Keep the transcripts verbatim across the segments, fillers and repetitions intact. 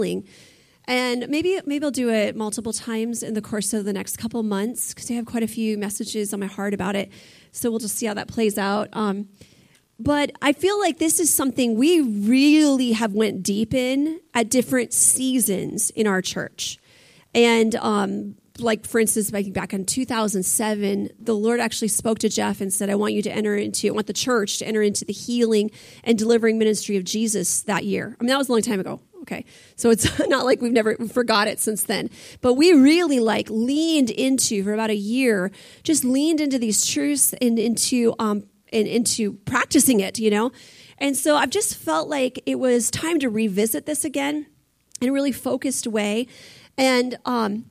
And maybe maybe I'll do it multiple times in the course of the next couple months because I have quite a few messages on my heart about it. So we'll just see how that plays out. Um, but I feel like this is something we really have went deep in at different seasons in our church. And um, like, for instance, back in two thousand seven, the Lord actually spoke to Jeff and said, I want you to enter into, I want the church to enter into the healing and delivering ministry of Jesus that year. I mean, that was a long time ago. Okay, so it's not like we've never forgot it since then. But we really like leaned into, for about a year, just leaned into these truths and into um and into practicing it, you know? And so I've just felt like it was time to revisit this again in a really focused way. And um,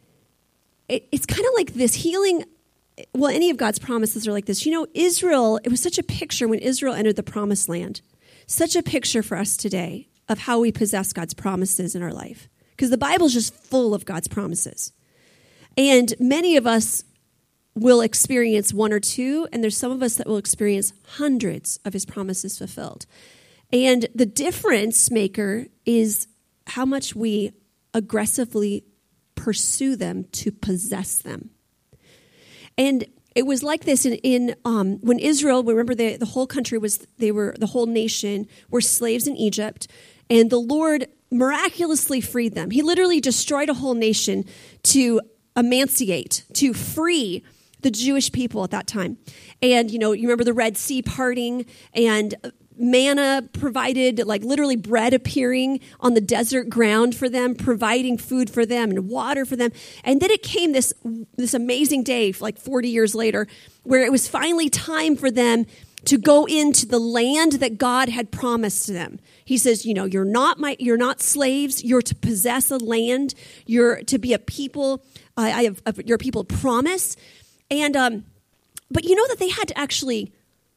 it, it's kind of like this healing, well, any of God's promises are like this. You know, Israel, it was such a picture when Israel entered the promised land. Such a picture for us today of how we possess God's promises in our life. Because the Bible's just full of God's promises. And many of us will experience one or two, and there's some of us that will experience hundreds of his promises fulfilled. And the difference maker is how much we aggressively pursue them to possess them. And it was like this in, in um, when Israel, remember the, the whole country was, they were, the whole nation were slaves in Egypt, and the Lord miraculously freed them. He literally destroyed a whole nation to emancipate, to free the Jewish people at that time. And, you know, you remember the Red Sea parting, and manna provided, like literally bread appearing on the desert ground for them, providing food for them and water for them. And then it came this this amazing day, like forty years later, where it was finally time for them to go into the land that God had promised to them. He says, you know, you're not my, you're not slaves. You're to possess a land. You're to be a people. Uh, I have, uh, you're a people of promise. And um, but you know that they had to actually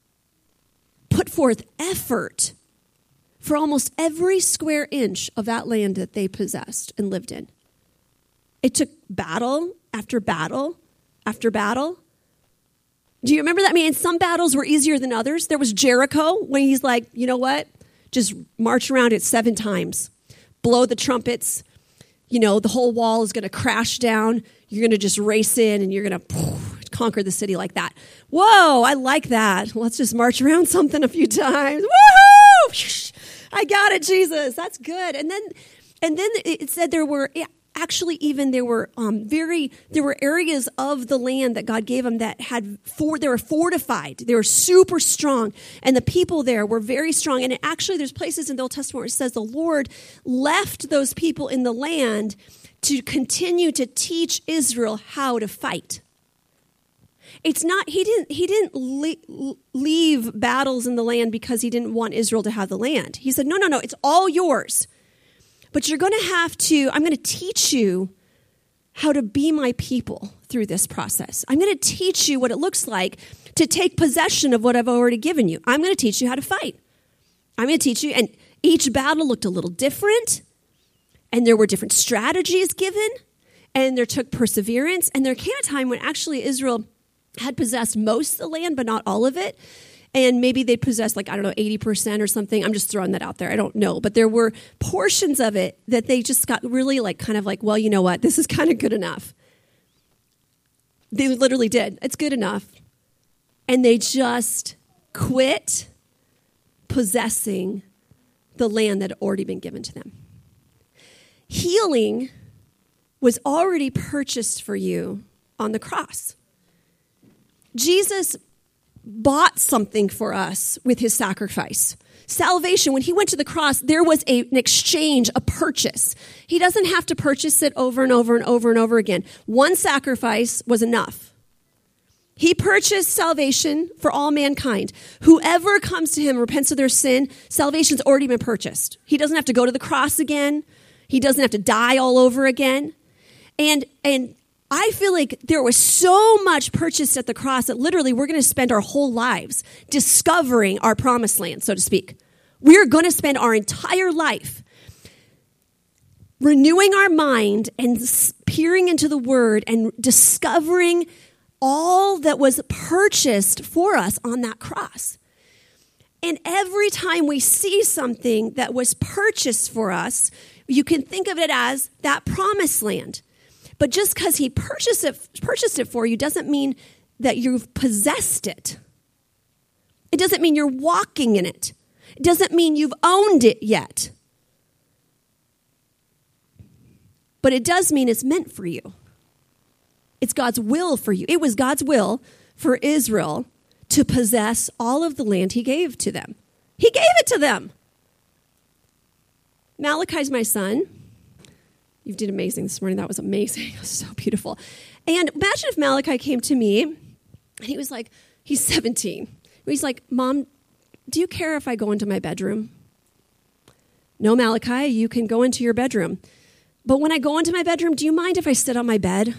put forth effort for almost every square inch of that land that they possessed and lived in. It took battle after battle after battle. Do you remember that? I mean, some battles were easier than others. There was Jericho, when he's like, you know what? Just march around it seven times. Blow the trumpets. You know, the whole wall is going to crash down. You're going to just race in and you're going to conquer the city like that. Whoa, I like that. Let's just march around something a few times. Woohoo! I got it, Jesus. That's good. And then, and then it said there were actually even there were um, very there were areas of the land that God gave them that had for they were fortified. They were super strong, and the people there were very strong. And it actually, there's places in the Old Testament where it says the Lord left those people in the land to continue to teach Israel how to fight. It's not, he didn't, he didn't le- leave battles in the land because he didn't want Israel to have the land. He said, no, no, no, it's all yours. But you're going to have to, I'm going to teach you how to be my people through this process. I'm going to teach you what it looks like to take possession of what I've already given you. I'm going to teach you how to fight. I'm going to teach you, and each battle looked a little different, and there were different strategies given, and there took perseverance, and there came a time when actually Israel had possessed most of the land, but not all of it. And maybe they possessed, like, I don't know, eighty percent or something. I'm just throwing that out there. I don't know. But there were portions of it that they just got really, like, kind of like, well, you know what? This is kind of good enough. They literally did. It's good enough. And they just quit possessing the land that had already been given to them. Healing was already purchased for you on the cross. Jesus bought something for us with his sacrifice. Salvation, when he went to the cross, there was a, an exchange, a purchase. He doesn't have to purchase it over and over and over and over again. One sacrifice was enough. He purchased salvation for all mankind. Whoever comes to him and repents of their sin, salvation's already been purchased. He doesn't have to go to the cross again. He doesn't have to die all over again. And, and, I feel like there was so much purchased at the cross that literally we're going to spend our whole lives discovering our promised land, so to speak. We're going to spend our entire life renewing our mind and peering into the Word and discovering all that was purchased for us on that cross. And every time we see something that was purchased for us, You can think of it as that promised land. But just because he purchased it, purchased it for you doesn't mean that you've possessed it. It doesn't mean you're walking in it. It doesn't mean you've owned it yet. But it does mean it's meant for you. It's God's will for you. It was God's will for Israel to possess all of the land he gave to them. He gave it to them. Malachi's my son. You did amazing this morning. That was amazing. It was so beautiful. And imagine if Malachi came to me and he was like, he's seventeen. He's like, Mom, do you care if I go into my bedroom? No, Malachi, you can go into your bedroom. But when I go into my bedroom, do you mind if I sit on my bed?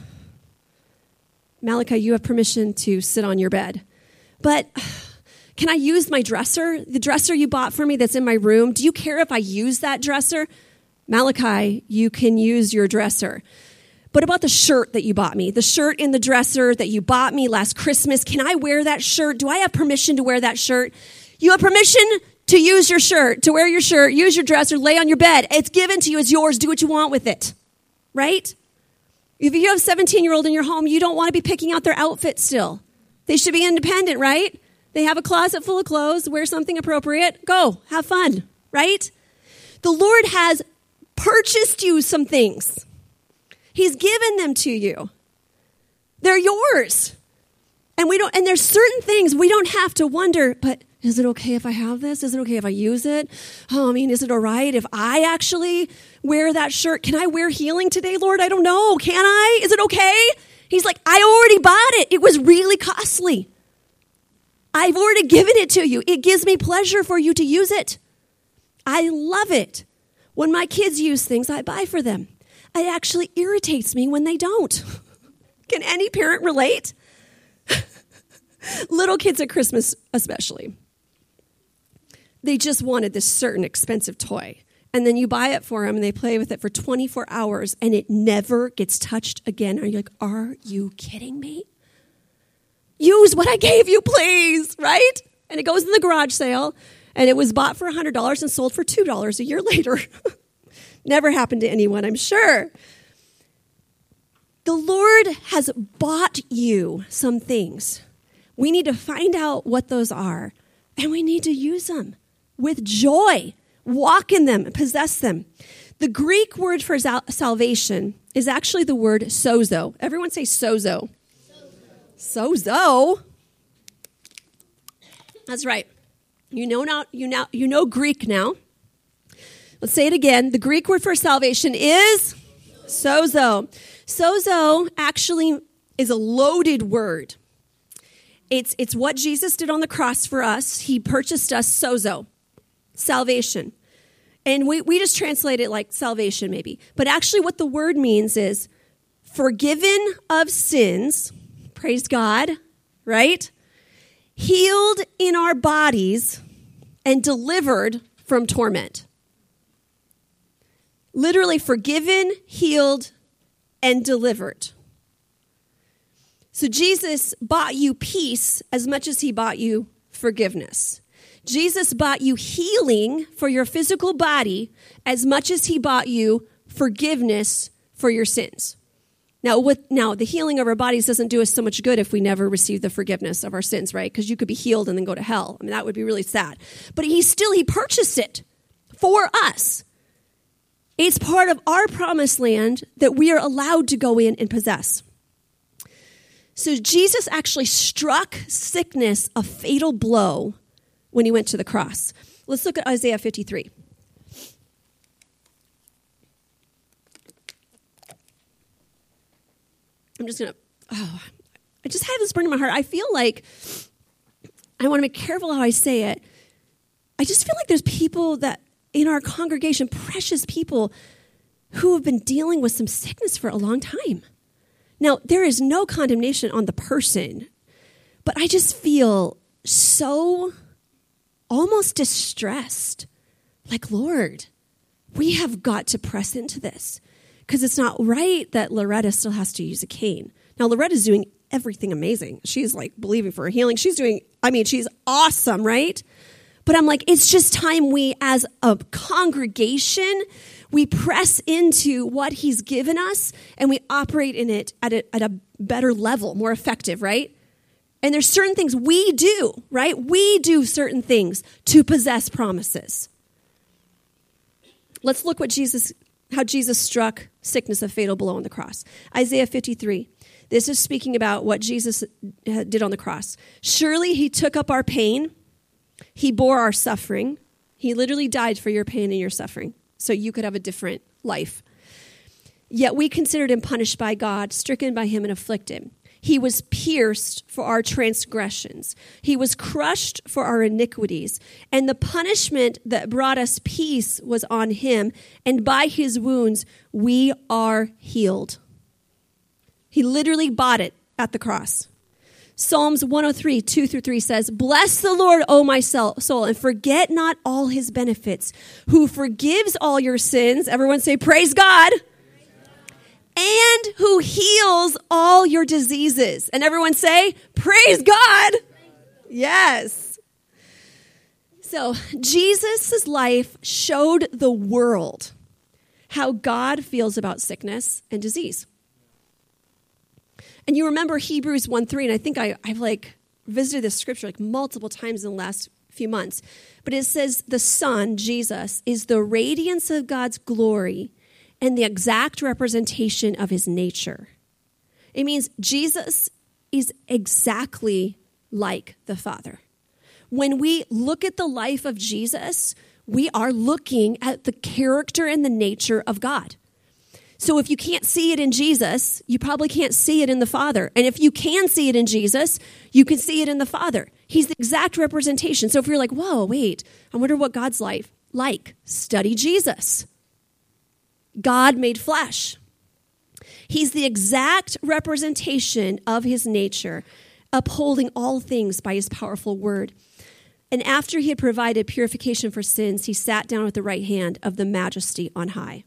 Malachi, you have permission to sit on your bed. But can I use my dresser? The dresser you bought for me that's in my room, do you care if I use that dresser? Malachi, you can use your dresser. But about the shirt that you bought me, the shirt in the dresser that you bought me last Christmas, can I wear that shirt? Do I have permission to wear that shirt? You have permission to use your shirt, to wear your shirt, use your dresser, lay on your bed. It's given to you. It's yours. Do what you want with it, right? If you have a seventeen-year-old in your home, you don't want to be picking out their outfit still. They should be independent, right? They have a closet full of clothes. Wear something appropriate. Go. Have fun, right? The Lord has purchased you some things. He's given them to you. They're yours. And we don't, and there's certain things we don't have to wonder, but is it okay if I have this? Is it okay if I use it? Oh, I mean, is it all right if I actually wear that shirt? Can I wear healing today, Lord? I don't know. Can I? Is it okay? He's like, I already bought it. It was really costly. I've already given it to you. It gives me pleasure for you to use it. I love it. When my kids use things, I buy for them. It actually irritates me when they don't. Can any parent relate? Little kids at Christmas especially. They just wanted this certain expensive toy. And then you buy it for them and they play with it for twenty-four hours and it never gets touched again. Are you like, are you kidding me? Use what I gave you, please, right? And it goes in the garage sale and it was bought for one hundred dollars and sold for two dollars a year later. Never happened to anyone, I'm sure. The Lord has bought you some things. We need to find out what those are, and we need to use them with joy. Walk in them, possess them. The Greek word for sal- salvation is actually the word sozo. Everyone say sozo. Sozo. Sozo? That's right. You know now, you now, you know Greek now. Let's say it again. The Greek word for salvation is sozo. Sozo actually is a loaded word. It's, it's what Jesus did on the cross for us. He purchased us sozo, salvation. And we, we just translate it like salvation maybe. But actually what the word means is forgiven of sins, praise God, right? Healed in our bodies and delivered from torment. Literally forgiven, healed, and delivered. So Jesus bought you peace as much as he bought you forgiveness. Jesus bought you healing for your physical body as much as he bought you forgiveness for your sins. Now, with, now the healing of our bodies doesn't do us so much good if we never receive the forgiveness of our sins, right? Because you could be healed and then go to hell. I mean, that would be really sad. But he still, he purchased it for us. It's part of our promised land that we are allowed to go in and possess. So Jesus actually struck sickness a fatal blow when he went to the cross. Let's look at Isaiah fifty-three. I'm just going to, oh, I just have this burn in my heart. I feel like, I want to be careful how I say it. I just feel like there's people that, in our congregation, precious people who have been dealing with some sickness for a long time. Now, there is no condemnation on the person, but I just feel so almost distressed. Like, Lord, we have got to press into this because it's not right that Loretta still has to use a cane. Now, Loretta's doing everything amazing. She's like believing for her healing. She's doing, I mean, she's awesome, right? But I'm like, it's just time we, as a congregation, we press into what he's given us and we operate in it at a, at a better level, more effective, right? And there's certain things we do, right? We do certain things to possess promises. Let's look what Jesus, how Jesus struck sickness a fatal blow on the cross. Isaiah fifty-three. This is speaking about what Jesus did on the cross. Surely he took up our pain. He bore our suffering. He literally died for your pain and your suffering, so you could have a different life. Yet we considered him punished by God, stricken by him and afflicted. He was pierced for our transgressions. He was crushed for our iniquities. And the punishment that brought us peace was on him, and by his wounds we are healed. He literally bought it at the cross. Psalms one oh three, two through three says, "Bless the Lord, O my soul, and forget not all his benefits, who forgives all your sins." Everyone say, praise God. "And who heals all your diseases." And everyone say, praise God. Yes. So Jesus' life showed the world how God feels about sickness and disease. And you remember Hebrews one three, and I think I, I've like visited this scripture like multiple times in the last few months. But it says the Son, Jesus, is the radiance of God's glory and the exact representation of his nature. It means Jesus is exactly like the Father. When we look at the life of Jesus, we are looking at the character and the nature of God. So if you can't see it in Jesus, you probably can't see it in the Father. And if you can see it in Jesus, you can see it in the Father. He's the exact representation. So if you're like, whoa, wait, I wonder what God's life like. Study Jesus. God made flesh. He's the exact representation of his nature, upholding all things by his powerful word. And after he had provided purification for sins, he sat down at the right hand of the Majesty on high.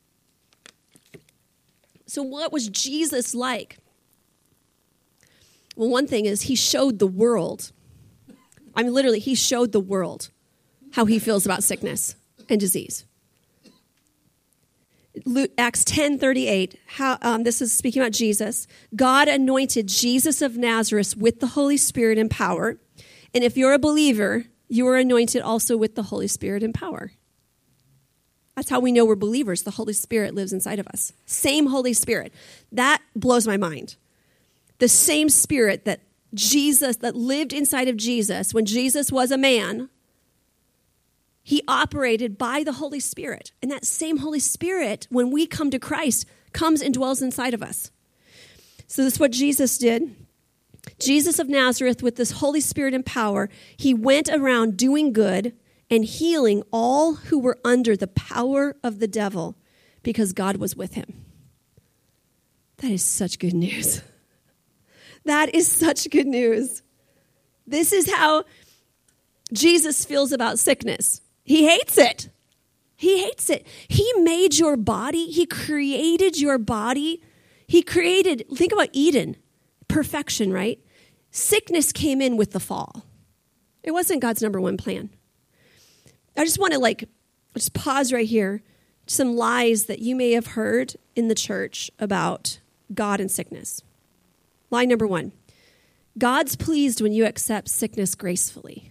So what was Jesus like? Well, one thing is he showed the world. I mean, literally, he showed the world how he feels about sickness and disease. Luke, Acts ten thirty-eight, how, um, this is speaking about Jesus. God anointed Jesus of Nazareth with the Holy Spirit and power. And if you're a believer, you are anointed also with the Holy Spirit and power. That's how we know we're believers. The Holy Spirit lives inside of us. Same Holy Spirit. That blows my mind. The same Spirit that Jesus, that lived inside of Jesus when Jesus was a man, he operated by the Holy Spirit. And that same Holy Spirit, when we come to Christ, comes and dwells inside of us. So this is what Jesus did. Jesus of Nazareth, with this Holy Spirit and power, he went around doing good and healing all who were under the power of the devil because God was with him. That is such good news. That is such good news. This is how Jesus feels about sickness. He hates it. He hates it. He made your body. He created your body. He created, think about Eden, perfection, right? Sickness came in with the fall. It wasn't God's number one plan. I just want to like, just pause right here. Some lies that you may have heard in the church about God and sickness. Lie number one, God's pleased when you accept sickness gracefully.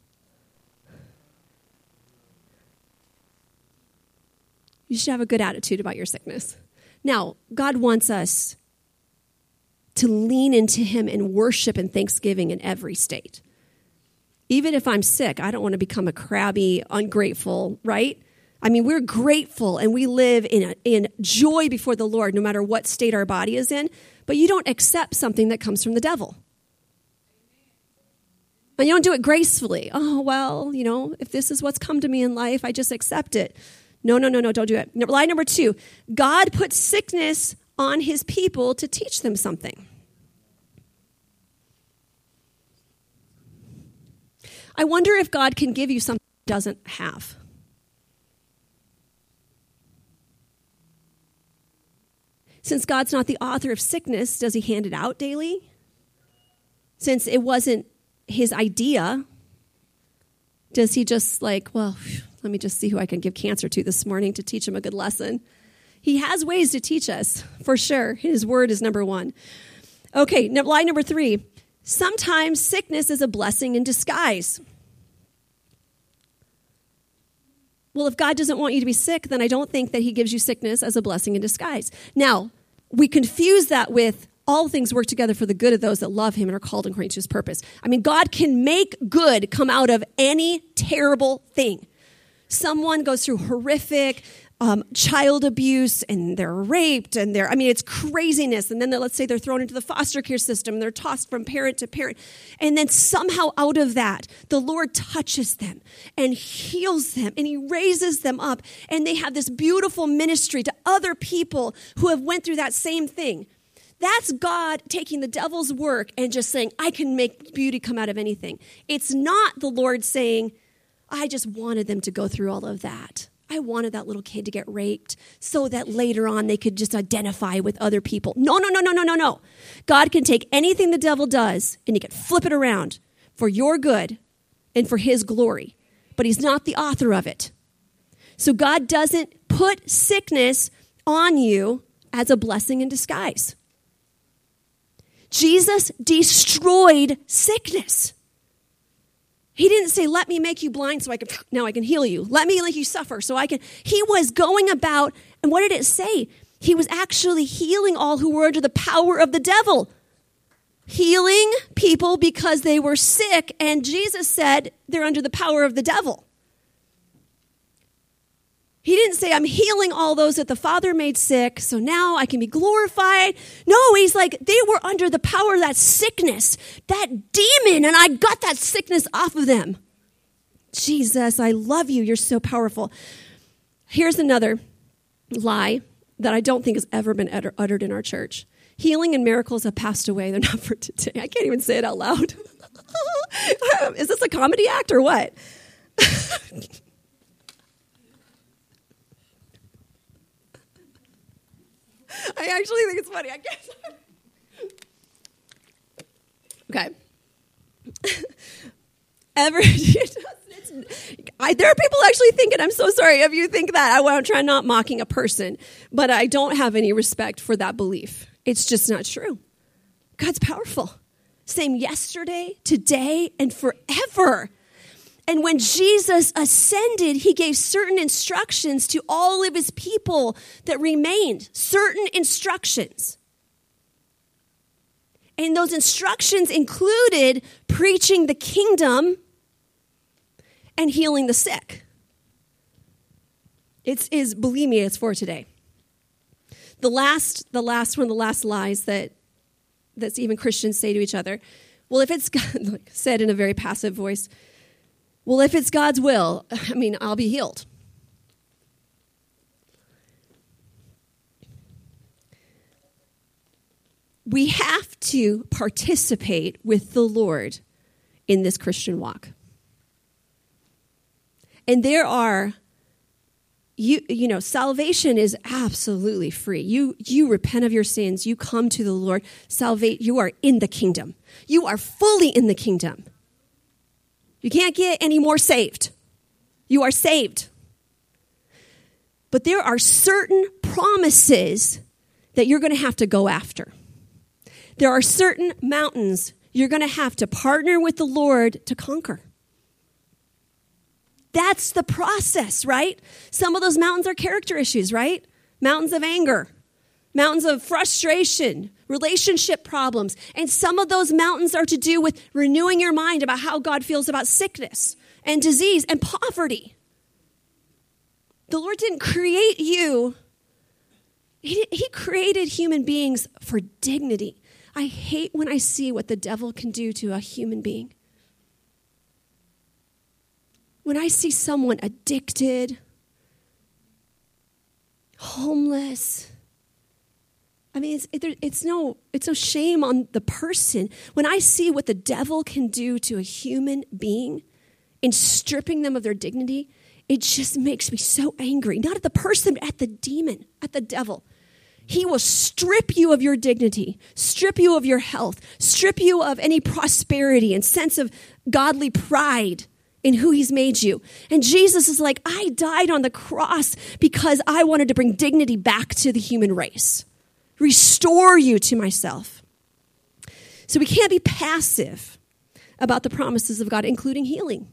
You should have a good attitude about your sickness. Now, God wants us to lean into him in worship and thanksgiving in every state. Even if I'm sick, I don't want to become a crabby, ungrateful, right? I mean, we're grateful and we live in a, in joy before the Lord, no matter what state our body is in. But you don't accept something that comes from the devil. And you don't do it gracefully. Oh, well, you know, if this is what's come to me in life, I just accept it. No, no, no, no, don't do it. Lie number two, God puts sickness on his people to teach them something. I wonder if God can give you something he doesn't have. Since God's not the author of sickness, does he hand it out daily? Since it wasn't his idea, Does he just like, well, let me just see who I can give cancer to this morning to teach him a good lesson? He has ways to teach us, for sure. His word is number one. Okay, lie number three. Sometimes sickness is a blessing in disguise. Well, if God doesn't want you to be sick, then I don't think that he gives you sickness as a blessing in disguise. Now, we confuse that with all things work together for the good of those that love him and are called according to his purpose. I mean, God can make good come out of any terrible thing. Someone goes through horrific um, child abuse and they're raped and they're, I mean, it's craziness. And then they're, let's say they're thrown into the foster care system and they're tossed from parent to parent. And then somehow out of that, the Lord touches them and heals them and he raises them up. And they have this beautiful ministry to other people who have went through that same thing. That's God taking the devil's work and just saying, I can make beauty come out of anything. It's not the Lord saying, I just wanted them to go through all of that. I wanted that little kid to get raped so that later on they could just identify with other people. No, no, no, no, no, no, no. God can take anything the devil does and he can flip it around for your good and for his glory. But he's not the author of it. So God doesn't put sickness on you as a blessing in disguise. Jesus destroyed sickness. He didn't say, let me make you blind so I can, now I can heal you. Let me let you suffer so I can. He was going about, and what did it say? He was actually healing all who were under the power of the devil. Healing people because they were sick, and Jesus said they're under the power of the devil. He didn't say, I'm healing all those that the Father made sick, so now I can be glorified. No, he's like, they were under the power of that sickness, that demon, and I got that sickness off of them. Jesus, I love you. You're so powerful. Here's another lie that I don't think has ever been utter, uttered in our church. Healing and miracles have passed away. They're not for today. I can't even say it out loud. Is this a comedy act or what? I actually think it's funny. I guess. Okay. Ever? I, there are people actually thinking, I'm so sorry if you think that. I, I'm trying not mocking a person, but I don't have any respect for that belief. It's just not true. God's powerful. Same yesterday, today, and forever. And when Jesus ascended, he gave certain instructions to all of his people that remained. Certain instructions. And those instructions included preaching the kingdom and healing the sick. It's is believe me, it's for today. The last, the last one, the last lies that that even Christians say to each other. Well, if it's like, said in a very passive voice. Well, if it's God's will, I mean, I'll be healed. We have to participate with the Lord in this Christian walk. And there are, you you know, salvation is absolutely free. You you repent of your sins. You come to the Lord. Salvate. You are in the kingdom. You are fully in the kingdom. You can't get any more saved. You are saved. But there are certain promises that you're going to have to go after. There are certain mountains you're going to have to partner with the Lord to conquer. That's the process, right? Some of those mountains are character issues, right? Mountains of anger, mountains of frustration, relationship problems. And some of those mountains are to do with renewing your mind about how God feels about sickness and disease and poverty. The Lord didn't create you. He, he created human beings for dignity. I hate when I see what the devil can do to a human being. When I see someone addicted, homeless, I mean, it's, it, it's, no, it's no shame on the person. When I see what the devil can do to a human being in stripping them of their dignity, it just makes me so angry. Not at the person, but at the demon, at the devil. He will strip you of your dignity, strip you of your health, strip you of any prosperity and sense of godly pride in who he's made you. And Jesus is like, I died on the cross because I wanted to bring dignity back to the human race, restore you to myself. So we can't be passive about the promises of God, including healing.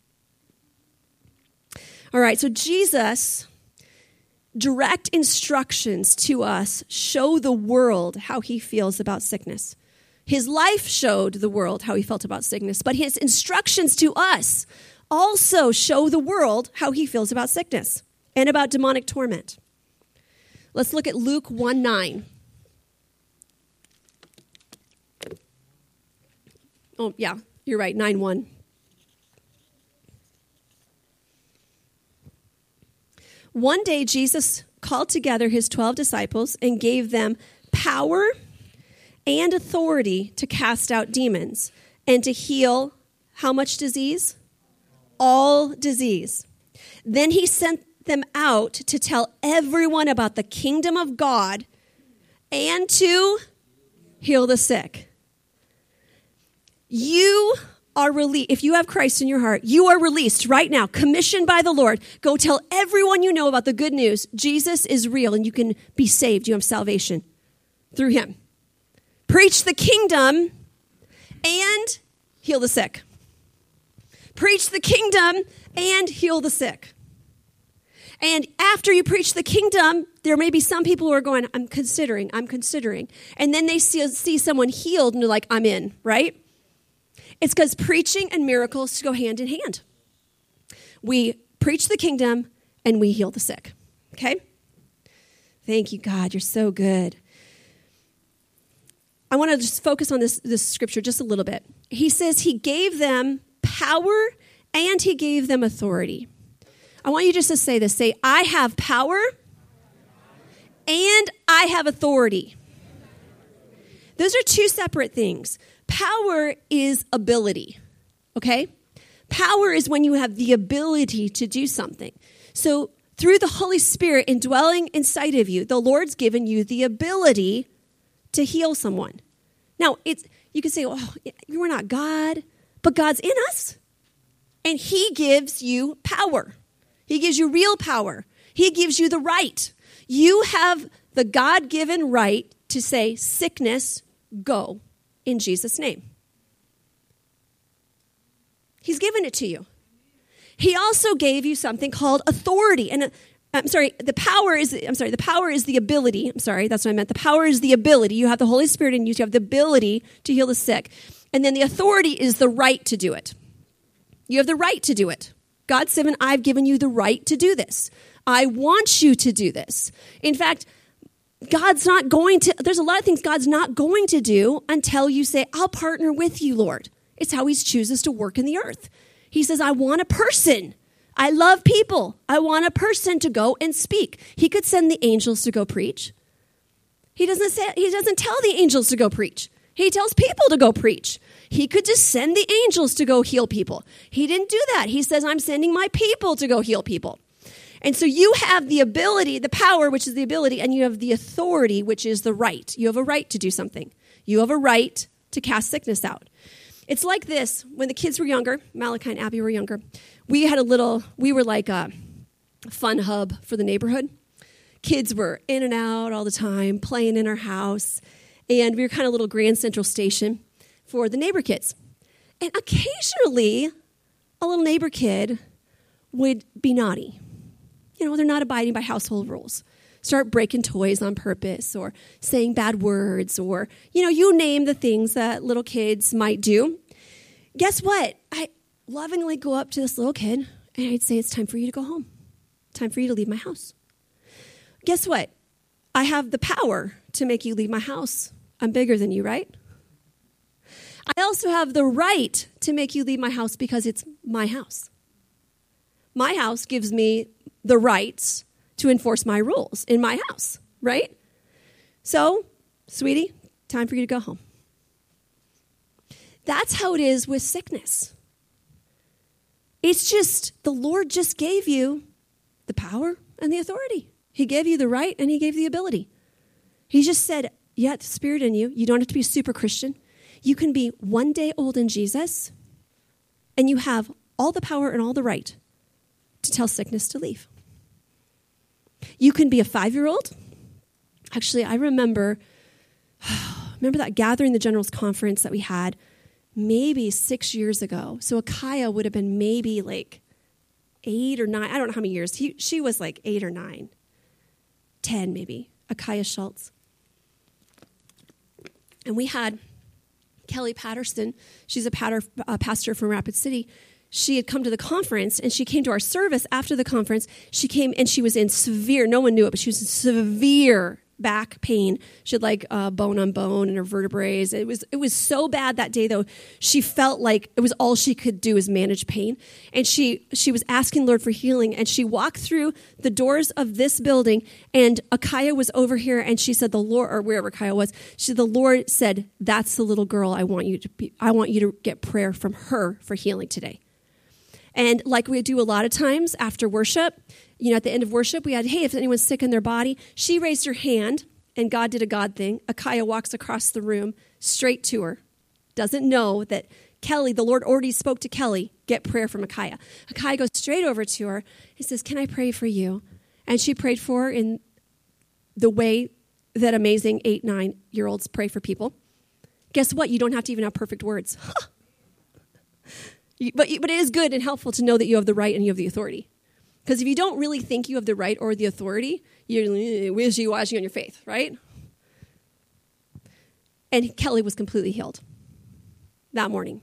All right, so Jesus' direct instructions to us show the world how he feels about sickness. His life showed the world how he felt about sickness, but his instructions to us also show the world how he feels about sickness and about demonic torment. Let's look at Luke one nine. Oh, yeah, you're right, nine one. One day, Jesus called together his twelve disciples and gave them power and authority to cast out demons and to heal how much disease? All disease. Then he sent them out to tell everyone about the kingdom of God and to heal the sick. You are released. If you have Christ in your heart, you are released right now, commissioned by the Lord. Go tell everyone you know about the good news. Jesus is real and you can be saved. You have salvation through him. Preach the kingdom and heal the sick. Preach the kingdom and heal the sick. And after you preach the kingdom, there may be some people who are going, I'm considering, I'm considering. And then they see, see someone healed and they're like, I'm in, right? It's because preaching and miracles go hand in hand. We preach the kingdom and we heal the sick, okay? Thank you, God. You're so good. I want to just focus on this, this scripture just a little bit. He says he gave them power and he gave them authority. I want you just to say this. Say, I have power and I have authority. Those are two separate things. Power is ability, okay? Power is when you have the ability to do something. So through the Holy Spirit indwelling inside of you, the Lord's given you the ability to heal someone. Now, it's you can say, oh, we're not God, but God's in us, and he gives you power. He gives you real power. He gives you the right. You have the God-given right to say, sickness, go. In Jesus' name. He's given it to you. He also gave you something called authority. And uh, I'm sorry, the power is, I'm sorry, the power is the ability. I'm sorry, that's what I meant. The power is the ability. You have the Holy Spirit in you. You have the ability to heal the sick. And then the authority is the right to do it. You have the right to do it. God said, I've given you the right to do this. I want you to do this. In fact, God's not going to, there's a lot of things God's not going to do until you say, I'll partner with you, Lord. It's how he chooses to work in the earth. He says, I want a person. I love people. I want a person to go and speak. He could send the angels to go preach. He doesn't say, he doesn't tell the angels to go preach. He tells people to go preach. He could just send the angels to go heal people. He didn't do that. He says, I'm sending my people to go heal people. And so you have the ability, the power, which is the ability, and you have the authority, which is the right. You have a right to do something. You have a right to cast sickness out. It's like this. When the kids were younger, Malachi and Abby were younger, we had a little, we were like a fun hub for the neighborhood. Kids were in and out all the time, playing in our house, and we were kind of a little Grand Central Station for the neighbor kids. And occasionally, a little neighbor kid would be naughty. You know, they're not abiding by household rules. Start breaking toys on purpose or saying bad words or, you know, you name the things that little kids might do. Guess what? I lovingly go up to this little kid and I'd say, it's time for you to go home. Time for you to leave my house. Guess what? I have the power to make you leave my house. I'm bigger than you, right? I also have the right to make you leave my house because it's my house. My house gives me the rights to enforce my rules in my house, right? So, sweetie, time for you to go home. That's how it is with sickness. It's just, the Lord just gave you the power and the authority. He gave you the right and he gave the ability. He just said, yeah, the Spirit in you. You don't have to be a super Christian. You can be one day old in Jesus and you have all the power and all the right to tell sickness to leave. You can be a five-year-old. Actually, I remember, remember that gathering, the Generals Conference that we had maybe six years ago. So Akaya would have been maybe like eight or nine. I don't know how many years. He, she was like eight or nine. Ten maybe. Akaya Schultz. And we had Kelly Patterson. She's a patter, uh, pastor from Rapid City. She had come to the conference, and she came to our service after the conference. She came, and she was in severe, no one knew it, but she was in severe back pain. She had like uh, bone on bone in her vertebrae. It was it was so bad that day, though. She felt like it was all she could do is manage pain. And she she was asking Lord for healing. And she walked through the doors of this building, and Akaya was over here, and she said, the Lord, or wherever Akaya was, she said, the Lord said, that's the little girl I want you to be. I want you to get prayer from her for healing today. And like we do a lot of times after worship, you know, at the end of worship, we had, hey, if anyone's sick in their body, she raised her hand, and God did a God thing. Akaya walks across the room straight to her. Doesn't know that Kelly, the Lord already spoke to Kelly, get prayer from Akaya. Akaya goes straight over to her and says, can I pray for you? And she prayed for her in the way that amazing eight, nine-year-olds pray for people. Guess what? You don't have to even have perfect words. But, but it is good and helpful to know that you have the right and you have the authority. Because if you don't really think you have the right or the authority, you're wishy-washy on your faith, right? And Kelly was completely healed that morning.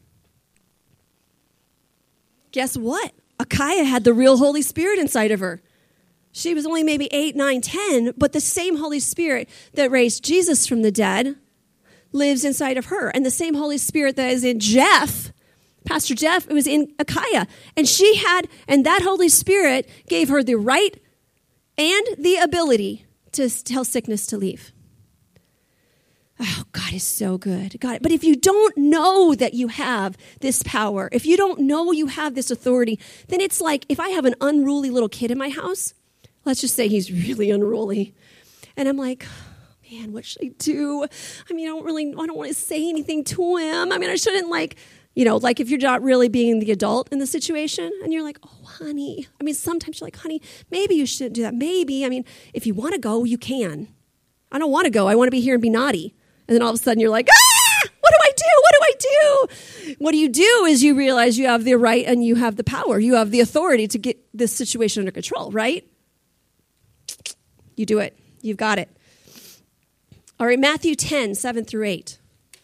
Guess what? Akaya had the real Holy Spirit inside of her. She was only maybe eight, nine, ten, but the same Holy Spirit that raised Jesus from the dead lives inside of her. And the same Holy Spirit that is in Jeff, Pastor Jeff, it was in Akaya. And she had, and that Holy Spirit gave her the right and the ability to tell sickness to leave. Oh, God is so good. God, but if you don't know that you have this power, if you don't know you have this authority, then it's like if I have an unruly little kid in my house, let's just say he's really unruly. And I'm like, man, what should I do? I mean, I don't really, I don't want to say anything to him. I mean, I shouldn't like, you know, like if you're not really being the adult in the situation and you're like, oh, honey. I mean, sometimes you're like, honey, maybe you shouldn't do that. Maybe. I mean, if you want to go, you can. I don't want to go. I want to be here and be naughty. And then all of a sudden you're like, ah, what do I do? What do I do? What do you do is you realize you have the right and you have the power. You have the authority to get this situation under control, right? You do it. You've got it. All right, Matthew ten, seven through eight.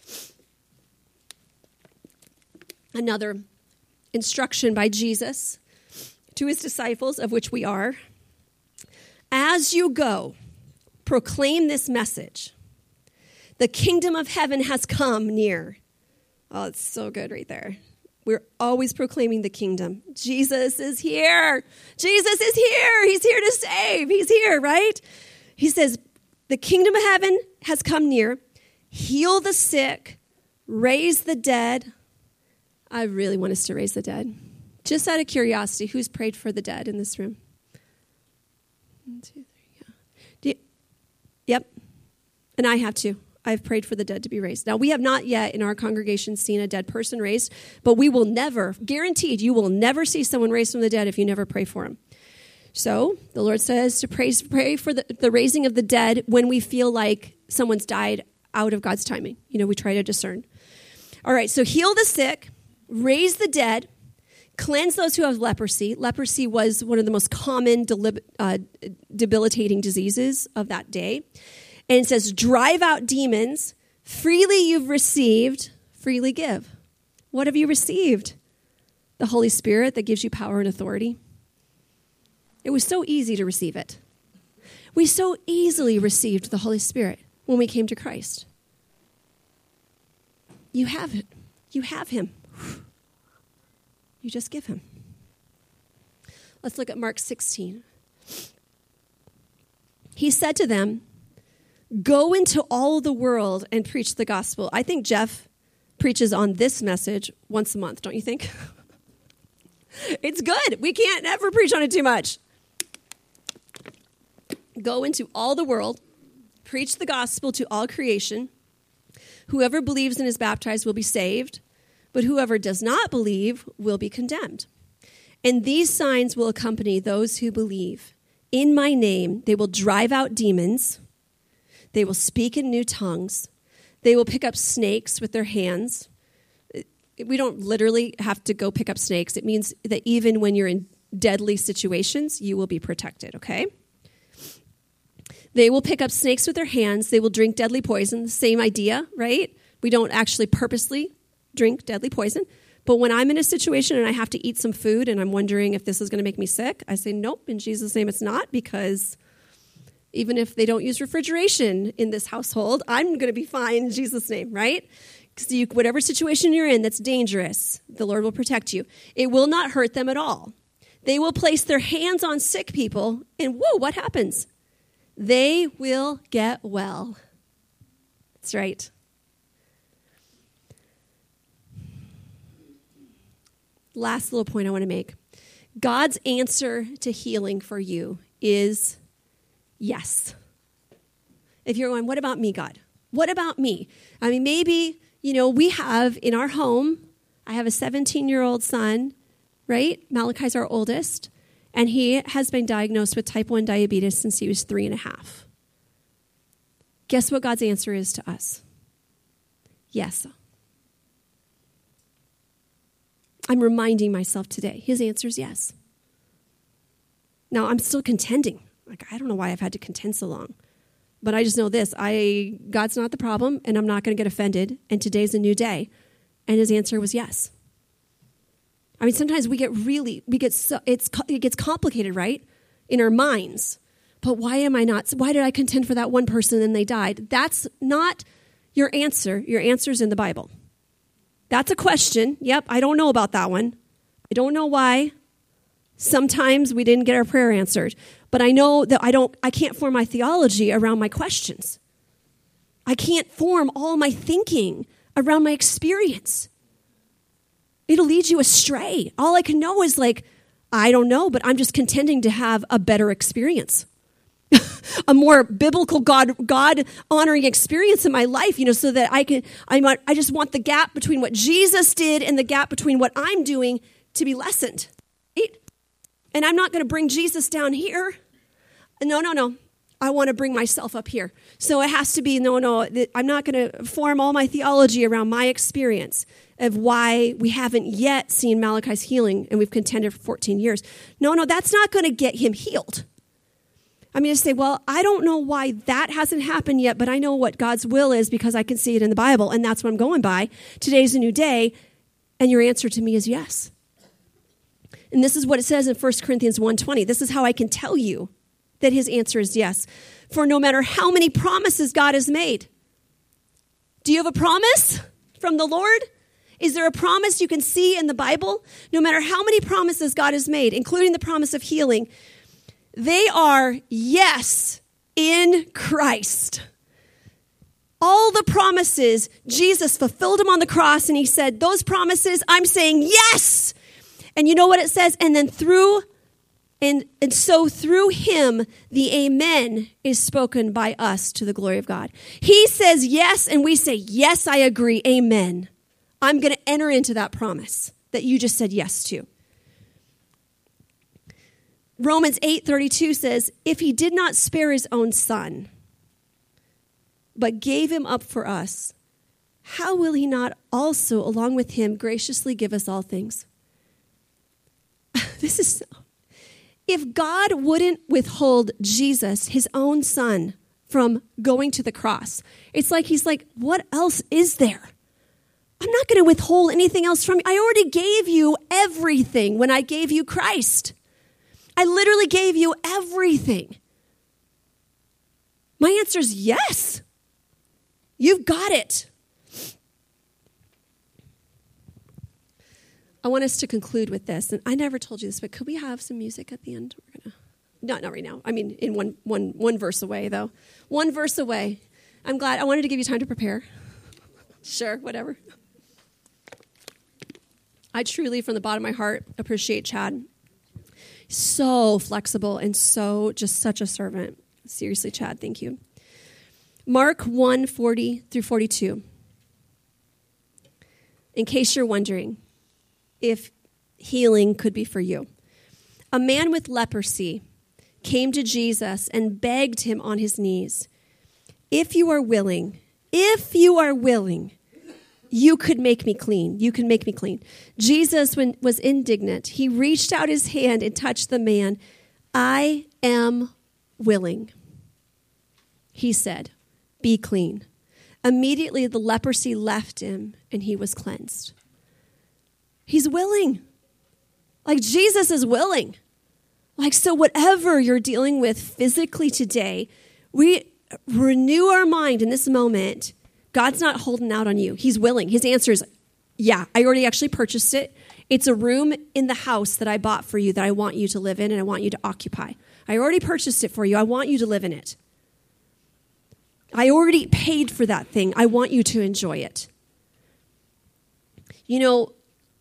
Another instruction by Jesus to his disciples, of which we are. As you go, proclaim this message. The kingdom of heaven has come near. Oh, it's so good right there. We're always proclaiming the kingdom. Jesus is here. Jesus is here. He's here to save. He's here, right? He says, the kingdom of heaven has come near. Heal the sick. Raise the dead. I really want us to raise the dead. Just out of curiosity, who's prayed for the dead in this room? One, two, three, yeah. Do you, yep. And I have too. I've prayed for the dead to be raised. Now, we have not yet in our congregation seen a dead person raised, but we will never, guaranteed, you will never see someone raised from the dead if you never pray for them. So the Lord says to pray, pray for the, the raising of the dead when we feel like someone's died out of God's timing. You know, we try to discern. All right, so heal the sick. Raise the dead, cleanse those who have leprosy. Leprosy was one of the most common delib- uh, debilitating diseases of that day. And it says, drive out demons. Freely you've received, freely give. What have you received? The Holy Spirit that gives you power and authority. It was so easy to receive it. We so easily received the Holy Spirit when we came to Christ. You have it. You have him. You just give him. Let's look at Mark sixteen. He said to them, go into all the world and preach the gospel. I think Jeff preaches on this message once a month, don't you think? It's good. We can't ever preach on it too much. Go into all the world, preach the gospel to all creation. Whoever believes and is baptized will be saved, but whoever does not believe will be condemned. And these signs will accompany those who believe. In my name, they will drive out demons. They will speak in new tongues. They will pick up snakes with their hands. We don't literally have to go pick up snakes. It means that even when you're in deadly situations, you will be protected, okay? They will pick up snakes with their hands. They will drink deadly poison. The same idea, right? We don't actually purposely drink deadly poison. But when I'm in a situation and I have to eat some food and I'm wondering if this is going to make me sick, I say, nope, in Jesus' name it's not, because even if they don't use refrigeration in this household, I'm going to be fine in Jesus' name, right? Because you, whatever situation you're in that's dangerous, the Lord will protect you. It will not hurt them at all. They will place their hands on sick people, and whoa, what happens? They will get well. That's right. Last little point I want to make. God's answer to healing for you is yes. If you're going, what about me, God? What about me? I mean, maybe, you know, we have in our home, I have a seventeen-year-old son, right? Malachi's our oldest, and he has been diagnosed with type one diabetes since he was three and a half. Guess what God's answer is to us? Yes. I'm reminding myself today, his answer is yes. Now, I'm still contending. Like, I don't know why I've had to contend so long. But I just know this. I God's not the problem, and I'm not going to get offended, and today's a new day. And his answer was yes. I mean, sometimes we get really, we get so, it's it gets complicated, right? In our minds. But why am I not, why did I contend for that one person and they died? That's not your answer. Your answer's in the Bible. That's a question. Yep, I don't know about that one. I don't know why. Sometimes we didn't get our prayer answered. But I know that I don't I can't form my theology around my questions. I can't form all my thinking around my experience. It'll lead you astray. All I can know is like, I don't know, but I'm just contending to have a better experience. A more biblical God, God honoring experience in my life, you know, so that I can, I want, I just want the gap between what Jesus did and the gap between what I'm doing to be lessened. Right? And I'm not going to bring Jesus down here. No, no, no. I want to bring myself up here. So it has to be, no, no, I'm not going to form all my theology around my experience of why we haven't yet seen Malachi's healing and we've contended for fourteen years. No, no, that's not going to get him healed. I'm going to say, well, I don't know why that hasn't happened yet, but I know what God's will is because I can see it in the Bible, and that's what I'm going by. Today's a new day, and your answer to me is yes. And this is what it says in First Corinthians one twenty. This is how I can tell you that his answer is yes. For no matter how many promises God has made. Do you have a promise from the Lord? Is there a promise you can see in the Bible? No matter how many promises God has made, including the promise of healing, they are yes in Christ. All the promises, Jesus fulfilled them on the cross, and he said, those promises, I'm saying yes. And you know what it says? And then through, and, and so through him, the amen is spoken by us to the glory of God. He says yes, and we say, yes, I agree, amen. I'm going to enter into that promise that you just said yes to. Romans eight thirty-two says, if he did not spare his own son, but gave him up for us, how will he not also, along with him, graciously give us all things? This is, if God wouldn't withhold Jesus, his own son, from going to the cross, it's like he's like, what else is there? I'm not going to withhold anything else from you. I already gave you everything when I gave you Christ. I literally gave you everything. My answer is yes. You've got it. I want us to conclude with this. And I never told you this, but could we have some music at the end? We're gonna, not, not right now. I mean, in one, one, one verse away, though. One verse away. I'm glad. I wanted to give you time to prepare. Sure, whatever. I truly, from the bottom of my heart, appreciate Chad. So flexible and so just such a servant. Seriously, Chad, thank you. Mark one, forty through forty-two. In case you're wondering, if healing could be for you. A man with leprosy came to Jesus and begged him on his knees, if you are willing, if you are willing, you could make me clean. You can make me clean. Jesus when, was indignant. He reached out his hand and touched the man. I am willing. He said, be clean. Immediately the leprosy left him and he was cleansed. He's willing. Like Jesus is willing. Like, so whatever you're dealing with physically today, we renew our mind in this moment. God's not holding out on you. He's willing. His answer is, yeah, I already actually purchased it. It's a room in the house that I bought for you that I want you to live in and I want you to occupy. I already purchased it for you. I want you to live in it. I already paid for that thing. I want you to enjoy it. You know,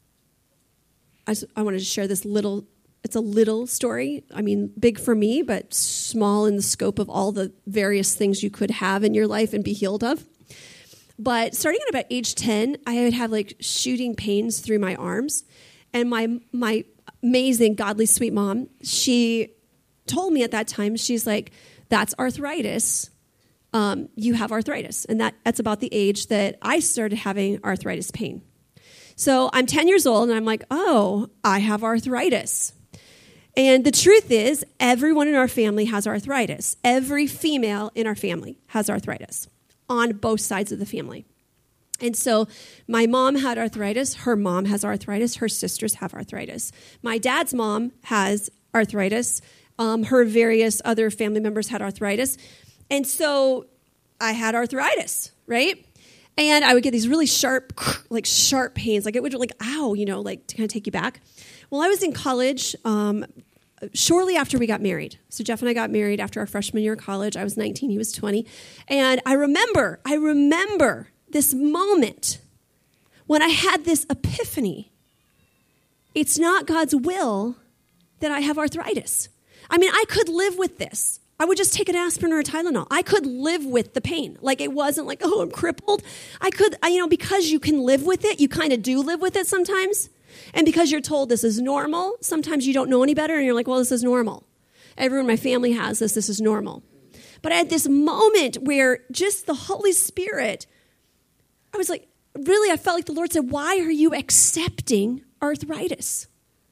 I, I wanted to share this little, it's a little story. I mean, big for me, but small in the scope of all the various things you could have in your life and be healed of. But starting at about age ten, I would have like shooting pains through my arms. And my my amazing, godly, sweet mom, she told me at that time, she's like, that's arthritis. Um, you have arthritis. And that, that's about the age that I started having arthritis pain. So I'm ten years old and I'm like, oh, I have arthritis. And the truth is, everyone in our family has arthritis. Every female in our family has arthritis on both sides of the family. And so my mom had arthritis. Her mom has arthritis. Her sisters have arthritis. My dad's mom has arthritis. Um, her various other family members had arthritis. And so I had arthritis, right? And I would get these really sharp, like sharp pains. Like it would like, ow, you know, like to kind of take you back. Well, I was in college um, shortly after we got married. So Jeff and I got married after our freshman year of college. I was nineteen, he was twenty. And I remember, I remember this moment when I had this epiphany. It's not God's will that I have arthritis. I mean, I could live with this. I would just take an aspirin or a Tylenol. I could live with the pain. Like it wasn't like, oh, I'm crippled. I could, I, you know, because you can live with it, you kind of do live with it sometimes. And because you're told this is normal, sometimes you don't know any better and you're like, well, this is normal. Everyone in my family has this. This is normal. But I had this moment where just the Holy Spirit, I was like, really, I felt like the Lord said, why are you accepting arthritis?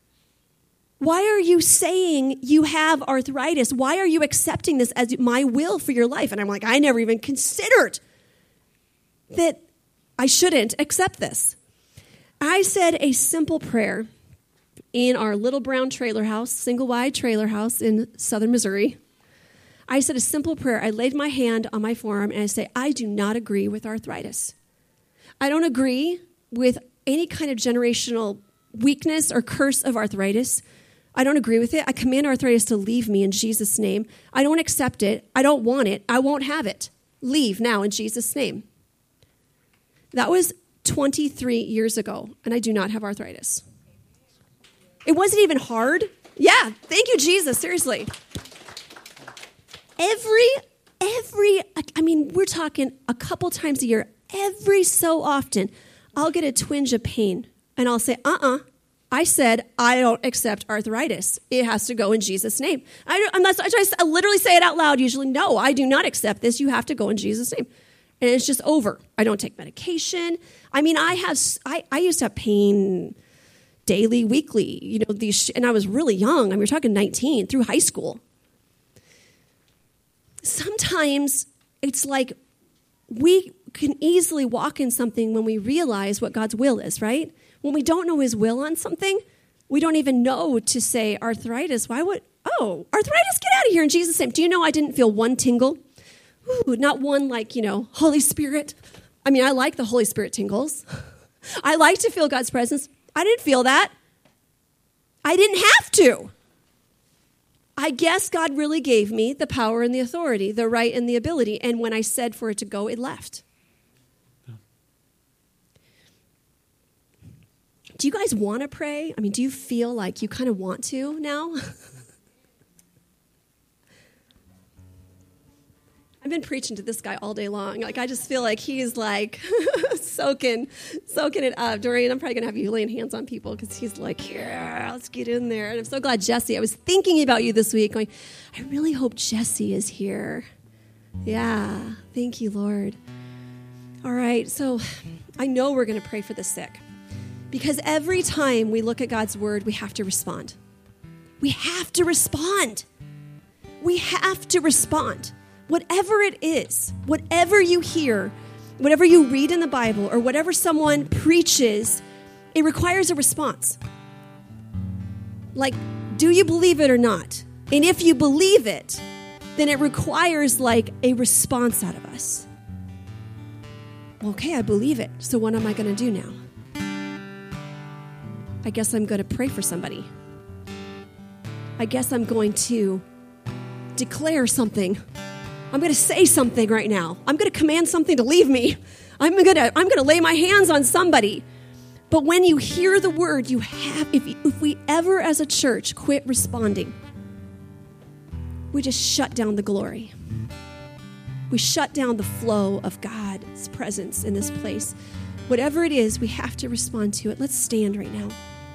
Why are you saying you have arthritis? Why are you accepting this as my will for your life? And I'm like, I never even considered that I shouldn't accept this. I said a simple prayer in our little brown trailer house, single wide trailer house in southern Missouri. I said a simple prayer. I laid my hand on my forearm and I say, I do not agree with arthritis. I don't agree with any kind of generational weakness or curse of arthritis. I don't agree with it. I command arthritis to leave me in Jesus' name. I don't accept it. I don't want it. I won't have it. Leave now in Jesus' name. That was twenty-three years ago, and I do not have arthritis. It wasn't even hard. Yeah, thank you, Jesus, seriously. Every, every, I mean, we're talking a couple times a year, every so often, I'll get a twinge of pain, and I'll say, uh-uh. I said, I don't accept arthritis. It has to go in Jesus' name. I, I'm not, I, try, I literally say it out loud usually. No, I do not accept this. You have to go in Jesus' name. And it's just over. I don't take medication. I mean, I have, I, I used to have pain daily, weekly, you know, these, and I was really young. I mean, we're talking nineteen through high school. Sometimes it's like we can easily walk in something when we realize what God's will is, right? When we don't know his will on something, we don't even know to say arthritis. Why would, oh, arthritis, get out of here in Jesus' name. Do you know I didn't feel one tingle? Ooh, not one like, you know, Holy Spirit. I mean, I like the Holy Spirit tingles. I like to feel God's presence. I didn't feel that. I didn't have to. I guess God really gave me the power and the authority, the right and the ability. And when I said for it to go, it left. Do you guys want to pray? I mean, do you feel like you kind of want to now? I I've been preaching to this guy all day long. Like, I just feel like he is like soaking, soaking it up. Dorian, I'm probably going to have you laying hands on people because he's like, yeah, let's get in there. And I'm so glad Jesse, I was thinking about you this week going, I really hope Jesse is here. Yeah, thank you, Lord. All right, so I know we're going to pray for the sick because every time we look at God's word, we have to respond. We have to respond. We have to respond. Whatever it is, whatever you hear, whatever you read in the Bible, or whatever someone preaches, it requires a response. Like, do you believe it or not? And if you believe it, then it requires like a response out of us. Okay, I believe it. So what am I going to do now? I guess I'm going to pray for somebody. I guess I'm going to declare something. I'm going to say something right now. I'm going to command something to leave me. I'm going to I'm going to lay my hands on somebody. But when you hear the word, you have if if we ever as a church quit responding, we just shut down the glory. We shut down the flow of God's presence in this place. Whatever it is, we have to respond to it. Let's stand right now.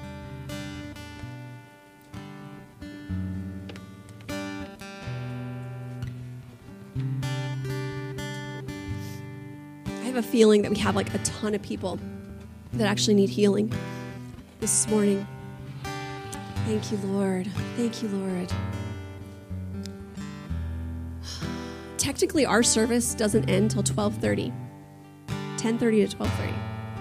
I have a feeling that we have like a ton of people that actually need healing this morning. Thank you, Lord. Thank you, Lord. Technically, our service doesn't end till twelve thirty. ten thirty to twelve thirty.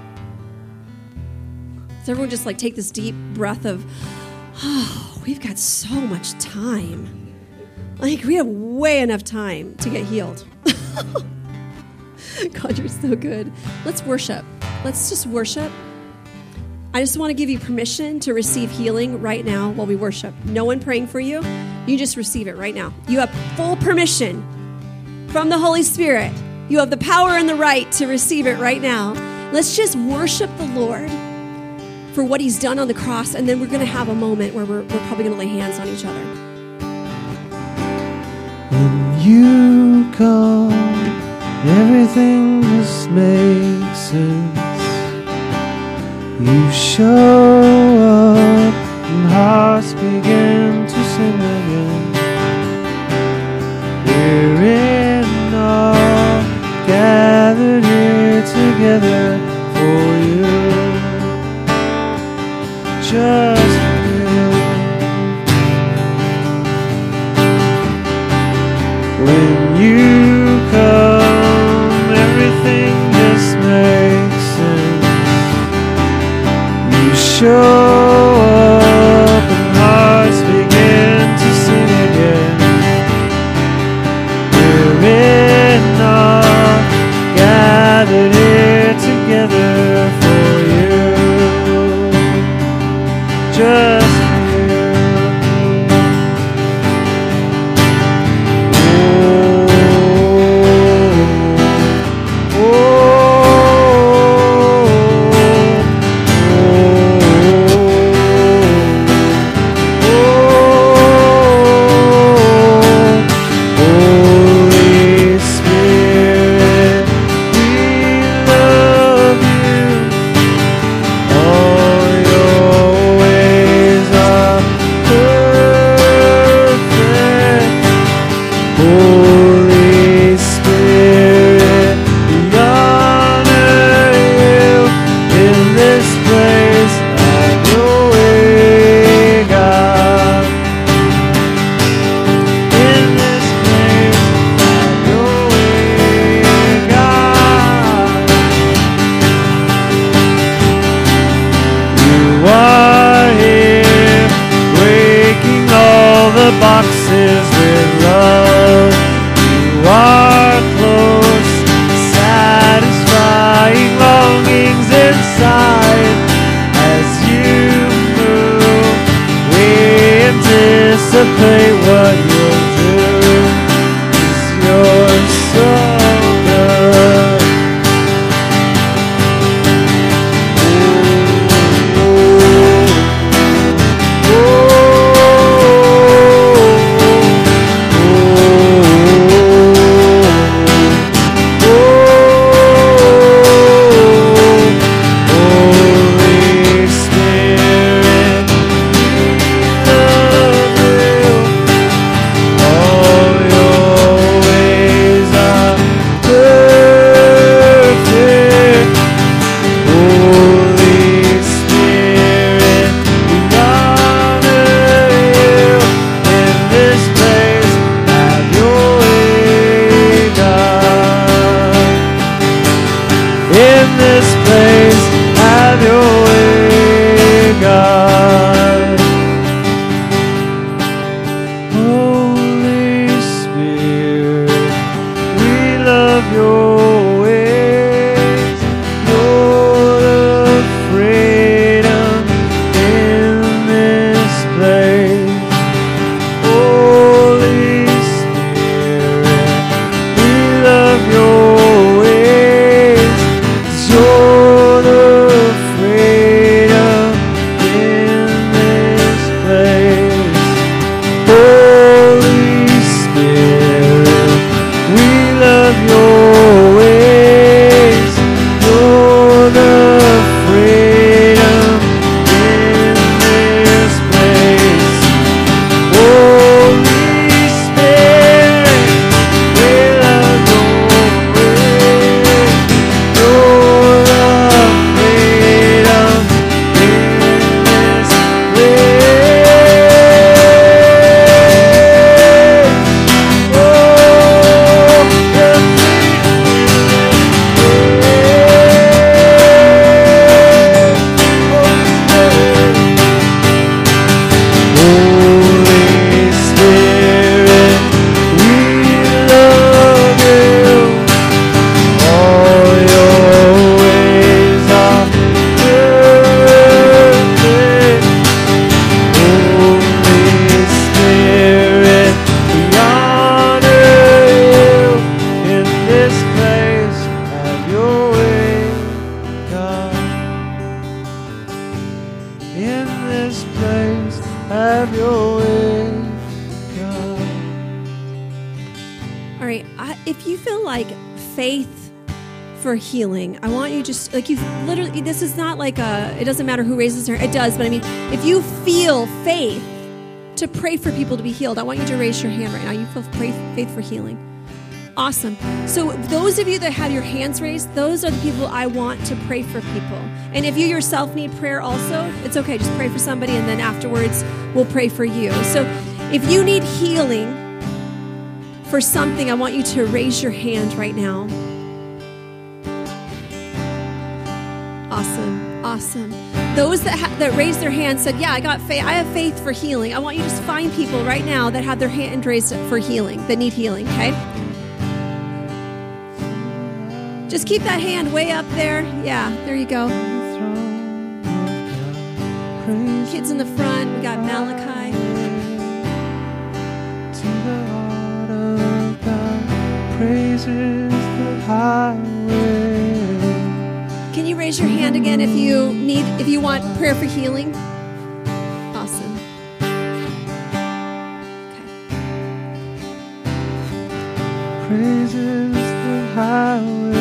So everyone just like take this deep breath of, oh, we've got so much time. Like we have way enough time to get healed. God, you're so good. Let's worship. Let's just worship. I just want to give you permission to receive healing right now while we worship. No one praying for you. You just receive it right now. You have full permission from the Holy Spirit. You have the power and the right to receive it right now. Let's just worship the Lord for what he's done on the cross, and then we're going to have a moment where we're, we're probably going to lay hands on each other. When you come, everything just makes sense. You show up and hearts begin to sing again. We're in all gathered here together for you. Just for you. When you come, everything just makes sense. You show up and hearts begin to sing again. We're in all gathered here together your ways. You're the freedom in this place. Holy Spirit, we love your ways. 'Cause you're the freedom in this place. Holy Spirit, we love your ways. You're the freedom in this place. Holy Spirit, we love your ways. You're the freedom in this place. Oh, the Holy Spirit, we love you. All your ways are perfect. Holy Spirit, we honor you in this place. Have your way, God. In this place, have your way, God. All right. I, if you feel like faith for healing, I want you just like you literally, this is not like a, it doesn't matter who raises their, it does, but I mean, if you feel faith to pray for people to be healed, I want you to raise your hand right now. You feel pray, faith for healing. Awesome. So those of you that have your hands raised, those are the people I want to pray for people. And if you yourself need prayer also, it's okay. Just pray for somebody and then afterwards we'll pray for you. So if you need healing for something, I want you to raise your hand right now. Awesome. Awesome. Those that ha- that raised their hand said, yeah, I got faith. I have faith for healing. I want you to just find people right now that have their hand raised for healing, that need healing, okay? Just keep that hand way up there. Yeah, there you go. Kids in the front. We got Malachi. To the heart of God, praises the highway. Can you raise your hand again if you need, if you want prayer for healing? Awesome. Okay. Praises the highway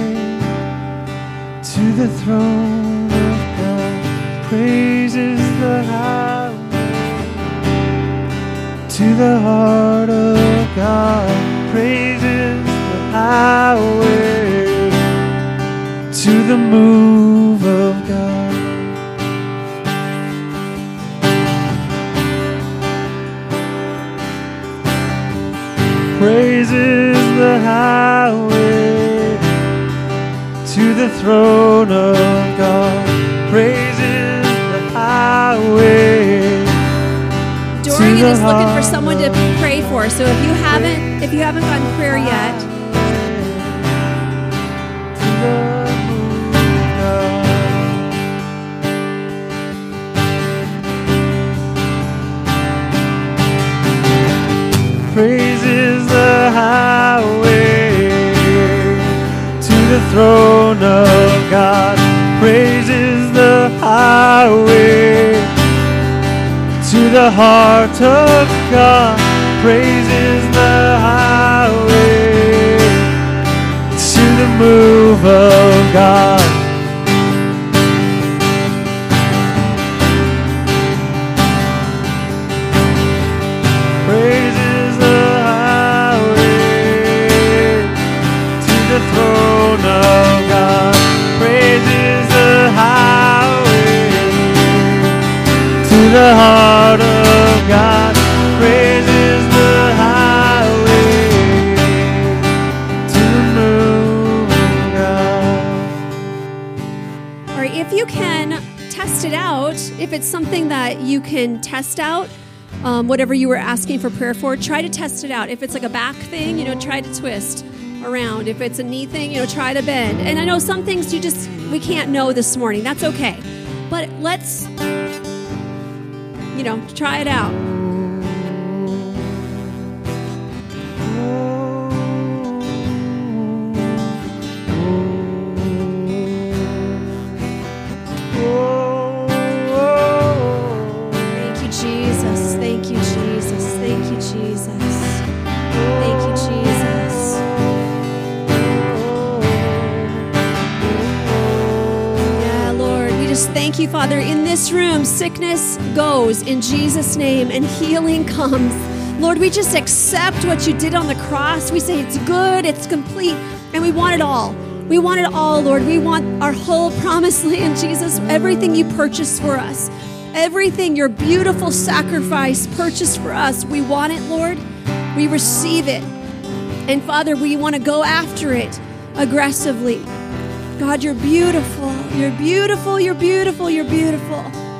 to the throne of God. Praises the highway to the heart of God. Praises the highway to the move of God. Praises the highway to the throne of God. Praises the highway. Dorian is looking for someone to pray for. So if you haven't, if you haven't gotten prayer yet, praises the highway to the throne of God. Praises the highway to the heart of God. Praises the highway to the move of God. Praises the highway to the throne of God. Praises the highway to the heart of God. Praises the highway to the move of God. or if you can test it out, if it's something that you can test out, um, whatever you were asking for prayer for, try to test it out. If it's like a back thing, you know, try to twist. around. If it's a knee thing, you know, try to bend. And I know some things you just, we can't know this morning. That's okay. But let's, you know, try it out. Thank you, Father. In this room, sickness goes in Jesus' name and healing comes. Lord, we just accept what you did on the cross. We say it's good, it's complete, and we want it all. We want it all, Lord. We want our whole promised land, Jesus, everything you purchased for us, everything, your beautiful sacrifice purchased for us. We want it, Lord. We receive it. And Father, we want to go after it aggressively. God, you're beautiful. You're beautiful. You're beautiful. You're beautiful.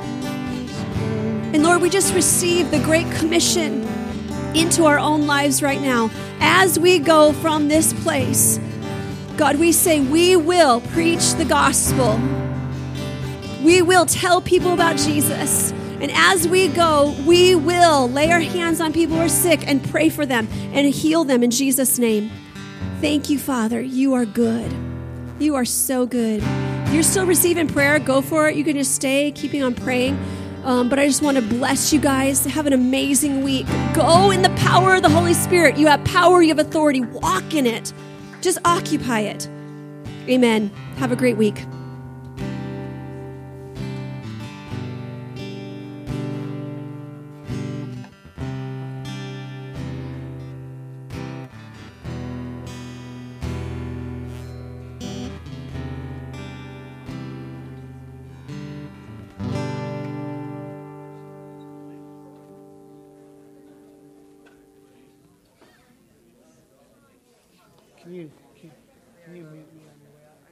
And Lord, we just receive the Great Commission into our own lives right now. As we go from this place, God, we say we will preach the gospel. We will tell people about Jesus. And as we go, we will lay our hands on people who are sick and pray for them and heal them in Jesus' name. Thank you, Father. You are good. You are so good. If you're still receiving prayer, go for it. You can just stay, keeping on praying. Um, but I just want to bless you guys. Have an amazing week. Go in the power of the Holy Spirit. You have power. You have authority. Walk in it. Just occupy it. Amen. Have a great week. Can you, can, can you mute me on your way out?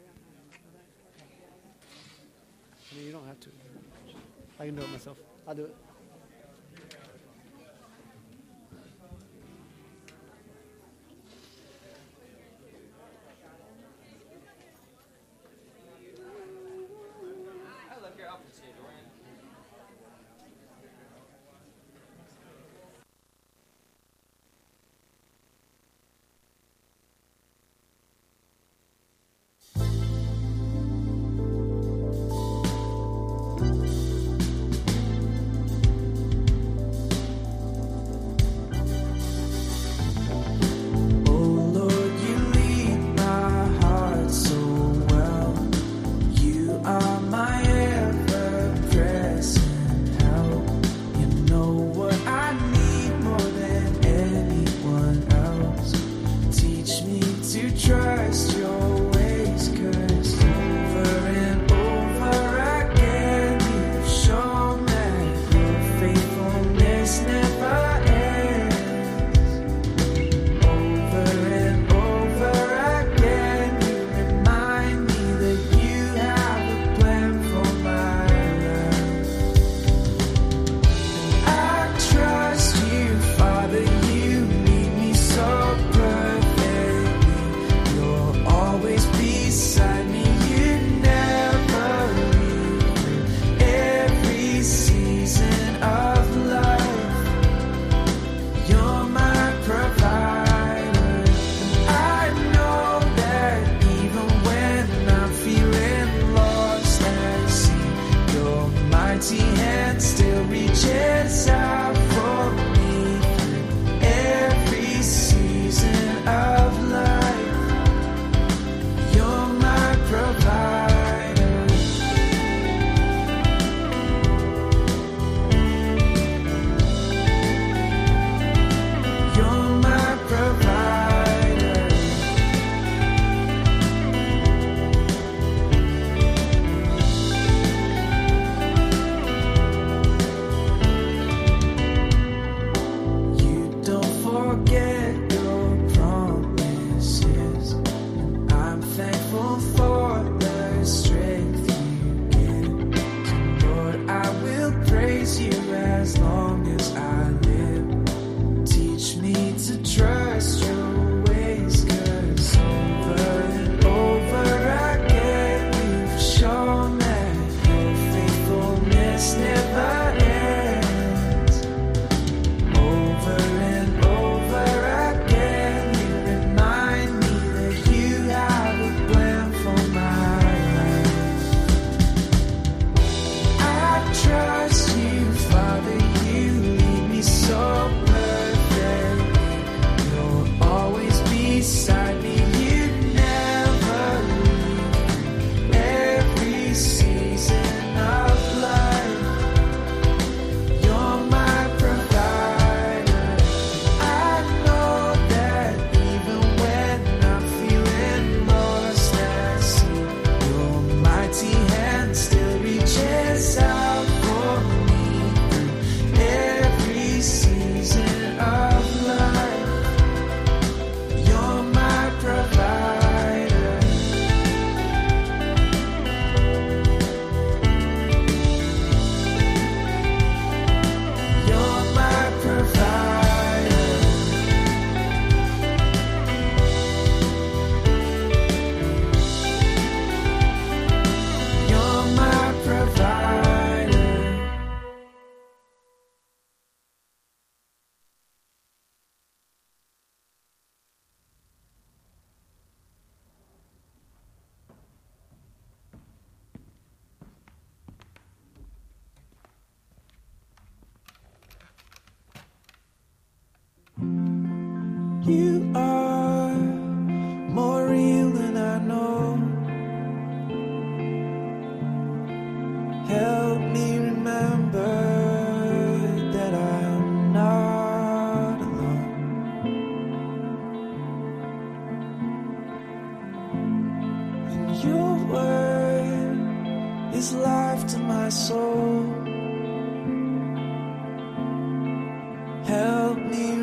No, you don't have to. I can do it myself. I'll do it. I love your outfit today, Dorian. Are my ever You are more real than I know. Help me remember that I'm not alone. And your word is life to my soul. Help me